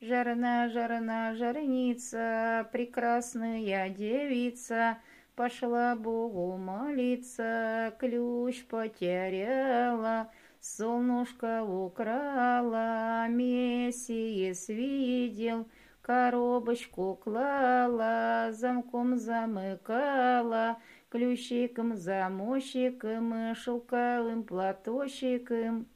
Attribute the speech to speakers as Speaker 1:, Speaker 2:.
Speaker 1: Жарна, жарна, жарница, прекрасная девица, пошла Богу молиться, ключ потеряла, солнышко украла, Мессиес видел, коробочку клала, замком замыкала, ключиком, замочком, шелковым платочком.